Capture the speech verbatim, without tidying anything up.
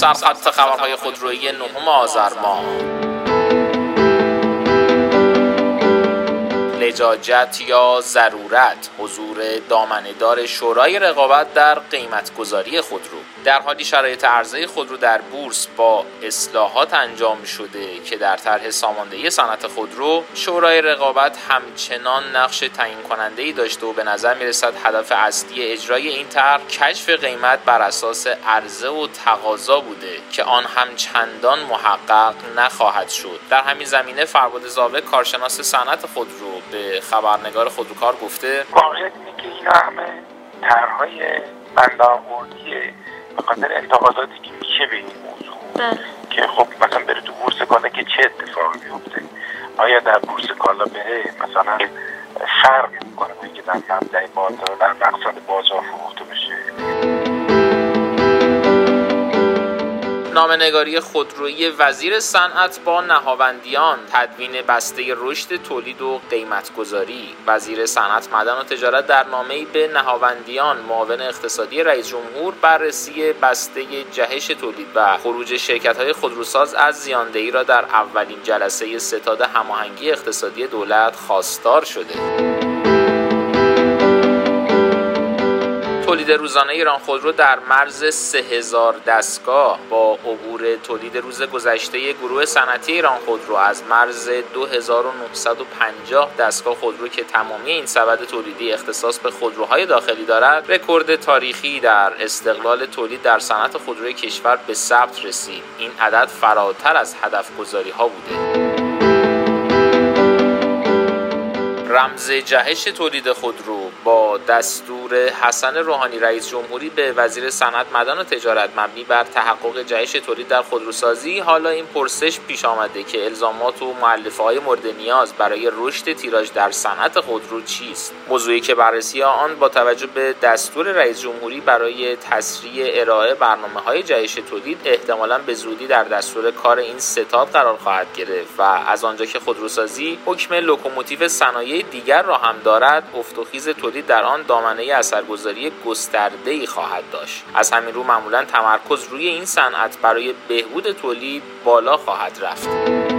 سرخط خبرهای خودرویی نهم آذر ماه. لجاجت یا ضرورت حضور دامنه‌دار شورای رقابت در قیمت‌گذاری خودرو. در حالی شرایط عرضه خودرو در بورس با اصلاحات انجام شده که در طرح ساماندهی صنعت خودرو، شورای رقابت همچنان نقش تعیین کننده‌ای داشته و به نظر می‌رسد هدف اصلی اجرای این طرح کشف قیمت بر اساس عرضه و تقاضا بوده که آن هم چندان محقق نخواهد شد. در همین زمینه فرباد زاوه کارشناس صنعت خودرو به خبرنگار خودروکار گفته واقعیت اینه که اینا همه طرح‌های بندآوردیه به خاطر انتقاداتی که میشه به این موضوع ده. که خب مثلا بره تو بورس کالا که چه اتفاقی میفته، آیا در بورس کالا بره مثلا فرق میکنه با اینکه در مبدأ بازار در مقصد بازار فروخته بشه. نامه‌نگاری خودرویی وزیر صنعت با نهاوندیان، تدوین بسته رشد تولید و قیمت‌گذاری. وزیر صنعت، معدن و تجارت در نامه‌ای به نهاوندیان، معاون اقتصادی رئیس جمهور، بررسی بسته جهش تولید و خروج شرکت‌های خودروساز از زیاندهی را در اولین جلسه ستاد هماهنگی اقتصادی دولت خواستار شده. تولید روزانه ایران خودرو در مرز سه هزار دستگاه با عبور تولید روز گذشته گروه صنعتی ایران خودرو از مرز دو هزار و نهصد و پنجاه دستگاه خودرو که تمامی این سبد تولیدی اختصاص به خودروهای داخلی دارد، رکورد تاریخی در استقلال تولید در صنعت خودروی کشور به ثبت رسید. این عدد فراتر از هدف گذاری ها بوده. رمز جهش تولید خودرو با دستور حسن روحانی رئیس جمهوری به وزیر صنعت، معدن و تجارت مبنی بر تحقق جهش تولید در خودروسازی، حالا این پرسش پیش آمده که الزامات و مؤلفه‌های مورد نیاز برای رشد تیراژ در صنعت خودرو چیست؟ موضوعی که بررسی آن با توجه به دستور رئیس جمهوری برای تسریع ارائه برنامه‌های جهش تولید احتمالاً به زودی در دستور کار این ستاد قرار خواهد گرفت و از آنجا که خودروسازی حکم لوکوموتیو صنایع دیگر را هم دارد، افت و خیز تولید در آن دامنه اثرگذاری گسترده‌ای خواهد داشت. از همین رو معمولاً تمرکز روی این صنعت برای بهبود تولید بالا خواهد رفت.